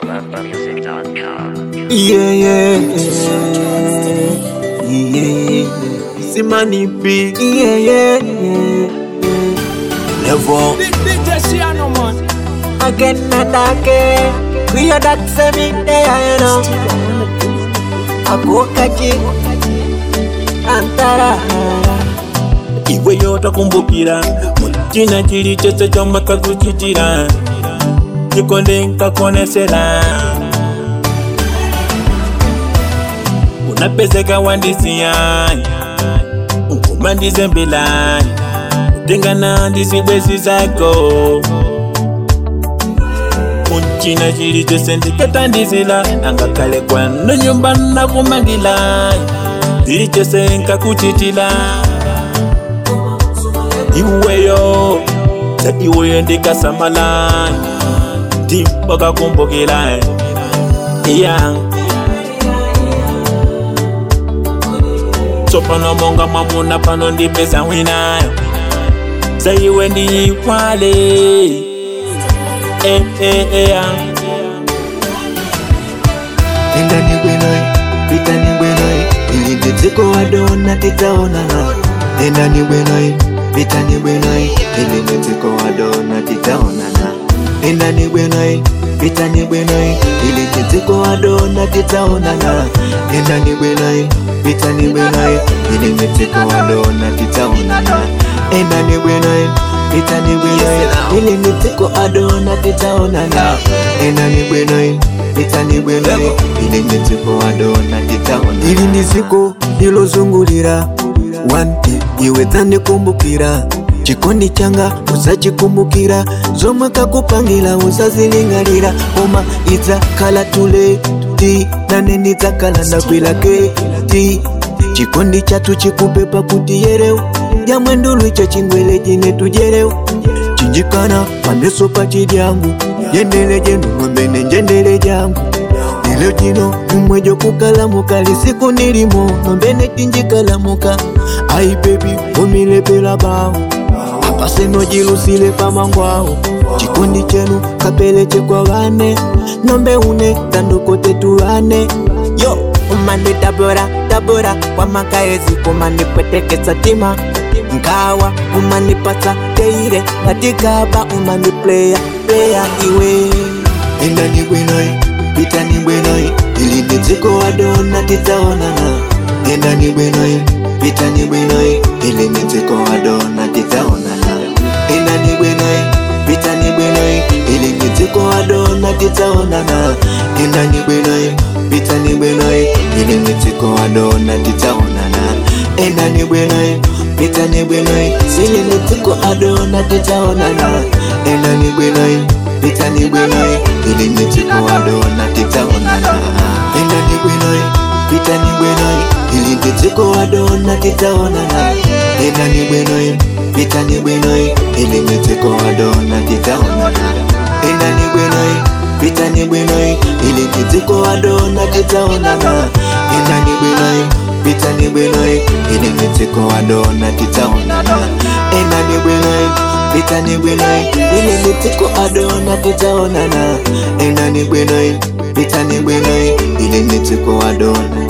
lovemusic.com. Yeah. Simani B. Yeah. Level. Again and again. We are that semi day, you know. Akokaji Antara. Iwe yota kumbukira Muchina chiri chese choma kakuchitira Chikonde nkakonesera Unapeseka wandisia Ukumandize mbila Utengana ndisibwezi zako Muchina chiri chese ndiketa ndisila Angakale kwa nyumba na kumangila Chiri chese nkakuchitila Iweyo, sa iweyo ndika samala Di baka kumbukila Yeah Sopano monga mamuna pano ndi pesa wina Sa iwe ndi ikwale Enda ni gwenoi, pita ni gwenoi Ili nditiko wadona titaonana Enda ni gwenoi, pita ni gwenoi Ili nditiko wadona titaonana Enda ni gwenoi, pita ni gwenoi Ili nditiko wadona titaonana Enda ni gwenoi, pita ni gwenoi Ili nditiko wadona titaonana Enda ni gwenoi, pita ni gwenoi Ili nditiko wadona titaonana Enda ni gwenoi Itani gwenoi, ili nitiko wadona titaona Ili niziko, ilo zungulira Wanti, iwe tani kumbukira Chikondi changa, usachikumbukira Zoma kakupangila, usazilingalira Oma, iza kala tule Ti, nane niza kala nakwila ke Ti, chikondi chatu chikupepa kutiyereu Ya mwendulu icha chingwele jine tujereu Chinjikana, paneso pati diangu Yendele jenu mwembene njendele jangu Nilo jino umwejo kukalamuka Lisiku nilimo mwembene tinjikalamuka Ai baby umile pela bao Apaseno jilusile pa mangwao Chikundi chenu kapeleche kwa wane Nombe une tando kote tuwane Yo umani tabora Kwa makaezi kumani peteke satima Nkawa umani pasa teire Natikaba umani player iwe Enda ni gwenoi, pita ni gwenoi Ili nitiko wadona titaonana Enda ni gwenoi, pita ni gwenoi Ili nitiko wadona titaonana Enda ni gwenoi, pita ni gwenoi Ili nitiko wadona titaonana Enda ni gwenoi, pita ni gwenoi Ili nitiko wadona titaonana Enda ni gwenoi, pita ni gwenoi Ili nitiko wadona titaonana Enda ni gwenoi, pita ni gwenoi Ili nitiko wadona titaonana Enda ni gwenoi, pita ni gwenoi Ili nitiko wadona titaonana Enda ni gwenoi, pita ni gwenoi Ili nitiko wadona titaonana Enda ni gwenoi, pita ni gwenoi Ili nitiko wadona titaonana Enda ni gwenoi, pita ni gwenoi Ili nitiko wadona titaonana Enda ni gwenoi Pita ni gwenoi, ili nitiko adona titaonana Enda ni gwenoi, pita ni gwenoi Ili nitiko adona